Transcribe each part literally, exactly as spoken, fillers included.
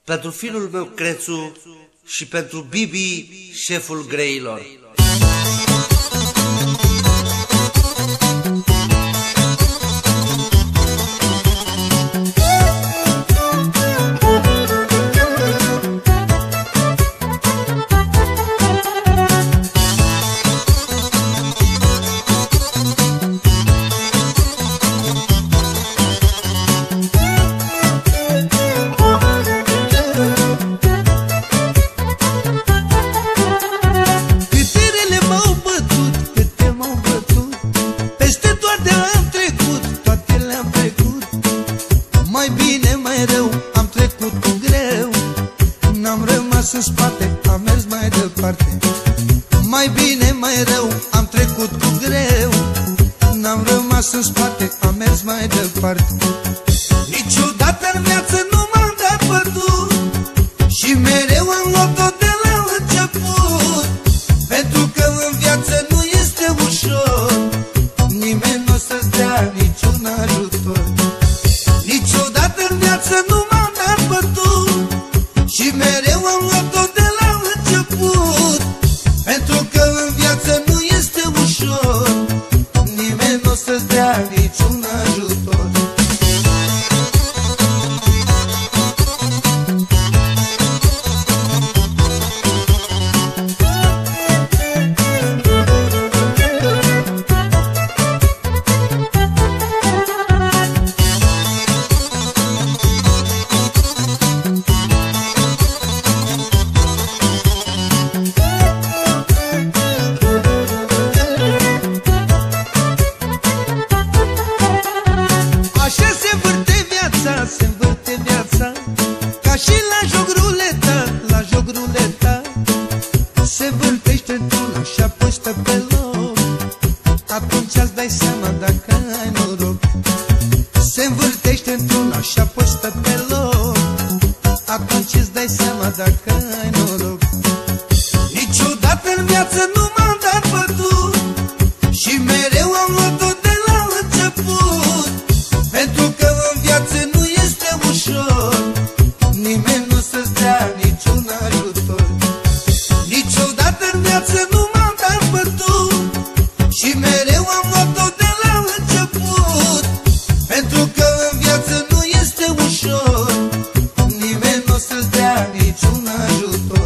pentru fiul meu Crețu și pentru Bibi, șeful greilor. Mai bine, mai rău, am trecut cu greu. N-am rămas în spate, am mers mai departe. Mai bine, mai rău, am trecut cu greu. N-am rămas în spate, am mers mai departe. Niciodată în viață nu m-am dat bătut și mereu am luat-o de la început. Pentru că în viață nu este ușor, nimeni nu o să-ți dea niciun ajutor. Niciodată în viață nu m-am dat bătut și mereu am luat-o de la început. Pentru că în viață nu este ușor, nimeni nu o să-ți dea niciun ajutor. Se învârte viața, ca și la joc ruleta, la joc ruleta. Se învârtește într-una și apoi stă pe loc. Atunci îți dai seama dacă ai noroc. Se învârtește într-una și apoi stă pe loc. Atunci îți dai seama dacă ai noroc. Niciodată în viață nu m-am dat bătut și mereu am luat-o de la început. Pentru că în viață nu este ușor, nimeni nu să-ți dea niciun ajutor. Niciodată în viață nu m-am dat bătut și mereu am luat-o de la început. Pentru că în viață nu este ușor, nimeni nu să-ți dea niciun ajutor.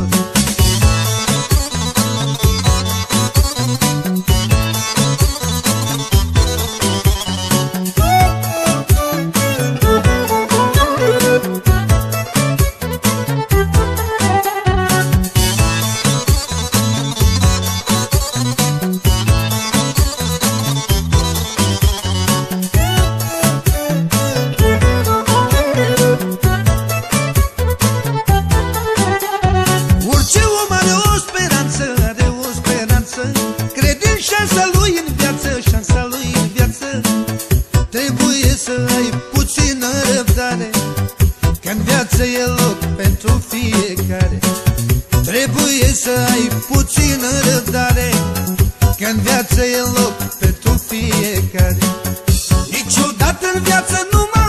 Șansa lui în viață, șansa lui în viață. Trebuie să ai puțină răbdare, că în viață e loc pentru fiecare. Trebuie să ai puțină răbdare, că în viață e loc pentru fiecare. Niciodată în viață nu m-am